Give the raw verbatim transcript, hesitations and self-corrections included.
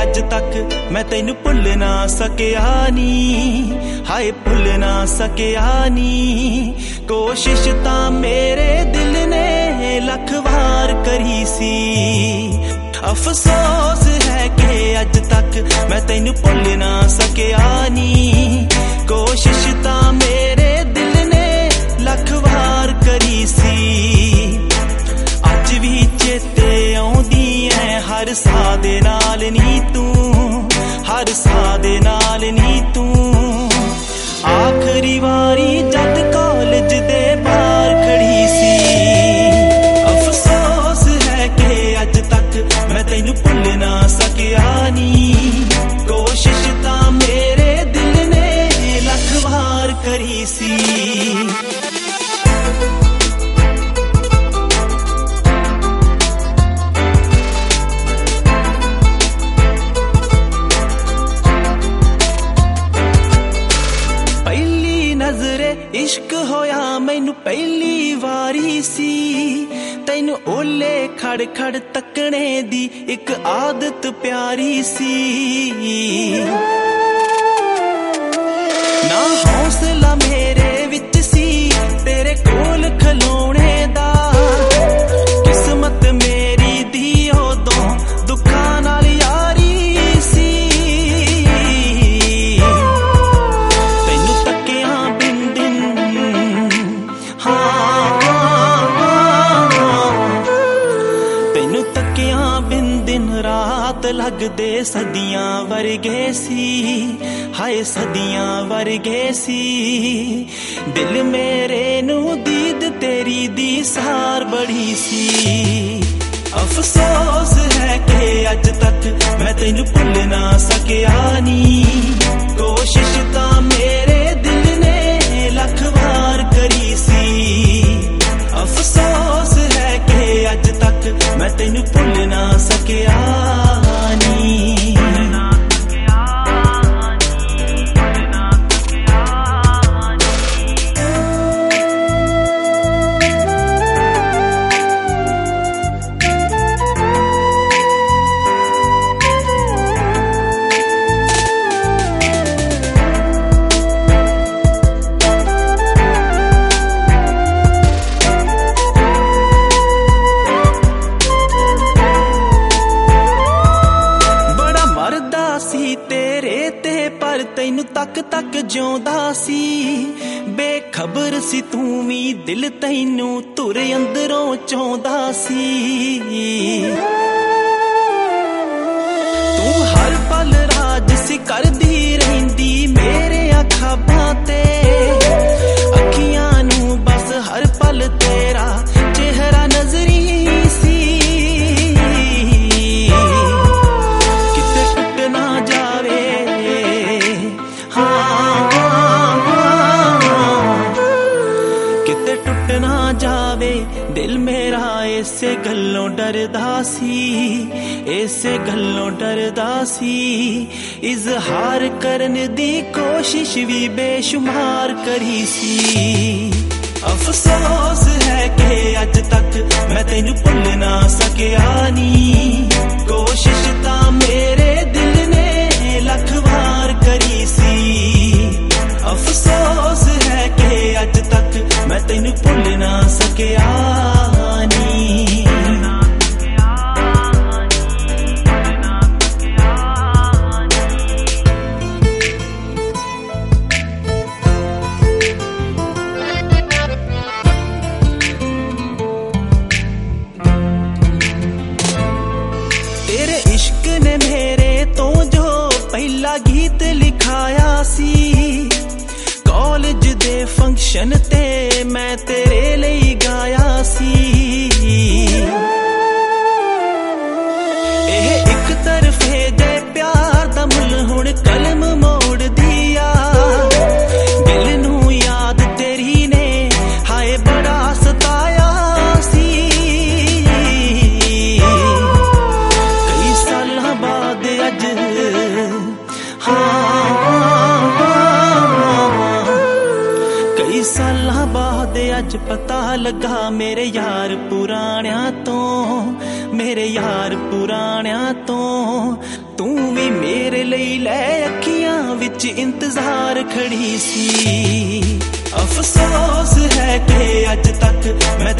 अज तक मैं तैनू भुल ना सकिया नी, हाय भुल ना सकिया नी। कोशिश तां मेरे दिल ने लख वार करी सी, अफसोस है कि अज तक मैं तैनू भुल ना सकिया नी। कोशिश तां मेरे दिल ने लख वार करी सी, अज भी चेते आउंदी है हर साह दे नाल नी तू, हर साह दे नाल नी तू। आखिरी वारी जद कॉलेज दे बाहर खड़ी सी, अफसोस है कि अज तक मैं तैनू भुल ना सकिया नी। कोशिश तां मेरे दिल ने लख वार करी सी। इश्क होया मैनू पहली वारी सी, तैनू ओले खड़ खड़ तकने दी एक आदत प्यारी सी। ना हौसला मेरे विच सी तेरे कोल खलोने दा, किस्मत मेरी दी उदों दुखां नाल यारी सी। तैनू तकिया बिन दिन तैनू तकिया बिन दिन रात लगदे सदियां वर्गे सी, हाय सदियां वर्गे सी। दिल मेरे नू दीद तेरी दी सार बड़ी सी, अफसोस है कि अज तक मैं तैनू भुल ना सकिया नी। कोशिश तां मेरे दिल ने लख वार करी सी, अफसोस है कि अज तक मैं तैनू भुल ना सकिया नी। तैनू तक तक जिउंदा सी, बेखबर सी तू भी दिल तैनू तुर अंदरों चाहुंदा सी। तू हर पल राज सी करदी रहिंदी मेरे ख्वाबां ते, अखियां नू बस हर पल तेरा चेहरा नजरी सी। किते टुट ना जावे किते टुट ना जावे दिल मेरा, इसे गल्लों डरदा सी, इसे गल्लों डरदा सी। इजहार करन दी कोशिश भी बेशुमार करी सी, अफसोस है कि अज तक मैं तैनू भुल ना सकिया नी। कोशिश तां मेरे दिल ने लख वार करी सी, अफसोस है कि अज तक मैं तैनू भुल ना सकिया नी। तेरे इश्क ने मेरे तो जो पहला गीत लिखाया सी, कॉलेज दे फंक्शन ते मैं तेरे लिए गाया सी। एह एक तरफे दे प्यार दा मुल हुण कलम मोड़ दिया, दिल नू याद तेरी ने हाय बड़ा सताया सी। कई साल बाद अज कई साल बाद अज पता लगा मेरे यार पुराणियां तो, मेरे यार पुराणियां तो। ਤੂੰ ਵੀ ਮੇਰੇ ਲਈ ਲੈ ਅੱਖੀਆਂ ਵਿੱਚ ਇੰਤਜ਼ਾਰ ਖੜੀ ਸੀ। ਅਫਸੋਸ ਹੈ ਕਿ ਅੱਜ ਤੱਕ ਮੈਂ